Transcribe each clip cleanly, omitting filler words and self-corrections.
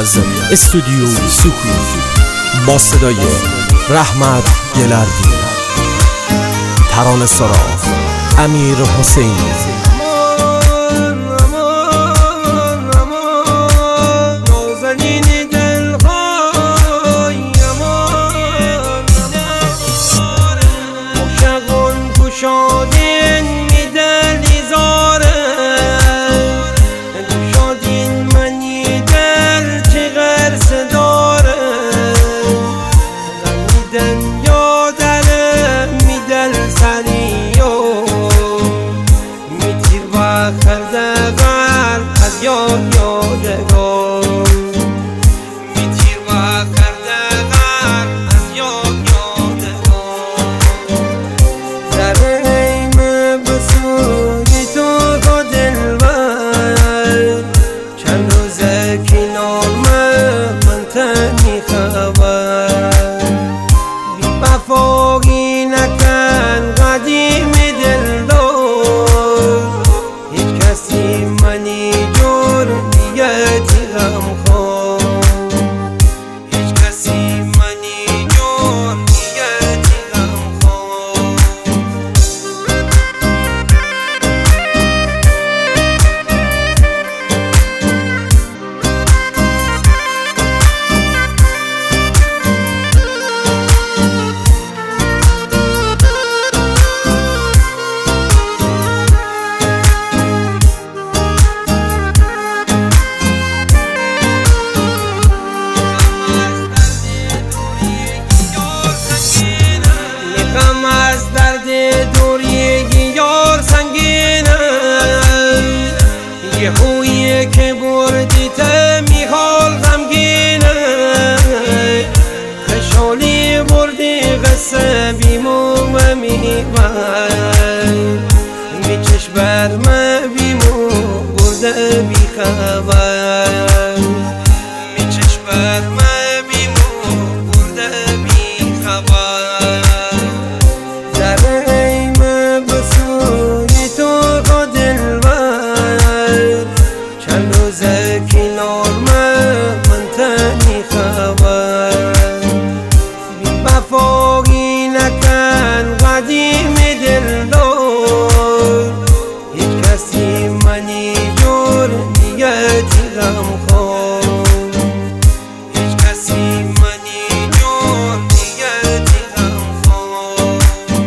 از استودیو سکوت با صدای رحمت گلردی، ترانه سرا امیر حسینی. که بردی میخوال غمگینه، خشالی بردی قصه بیمو و میبر، می چشبر ما بیمو برده بی خبر، می چشبر ما بیمو برده بی خبر. در ایم بسوی تو کنار من تنی خبر، بی وفایی نکن قدیم دلدار، هیچ کسی منی جور نیتی غمخوار، هیچ کسی منی جور نیتی غمخوار.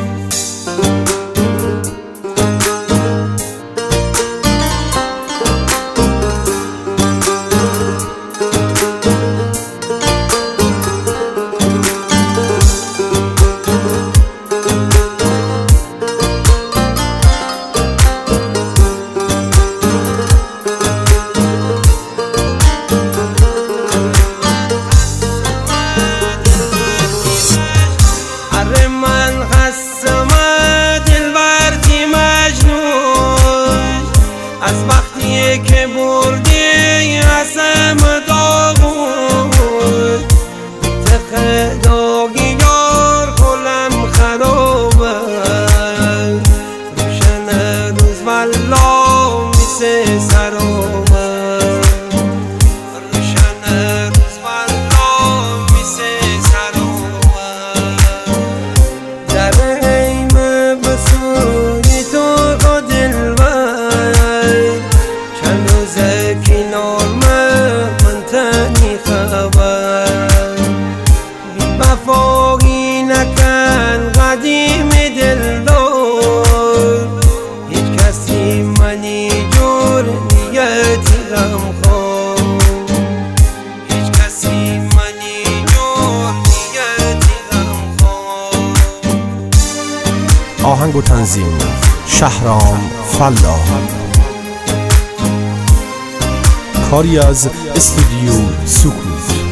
از وقتی که بردی عزم داغون، تخداگی یار کلم خرابه، روشن روز والله میسه سرابه، روشن روز والله میسه سرابه. در ایم بسوی تو کنار من تنی خبر، بی وفایی نکن قدیم دلدار، هیچ کسی منی جور نیتی غمخوار، هیچ کسی منی جور نیتی غمخوار. آهنگ و تنظیم شهرام فلاح، کاری از استودیو سکوت.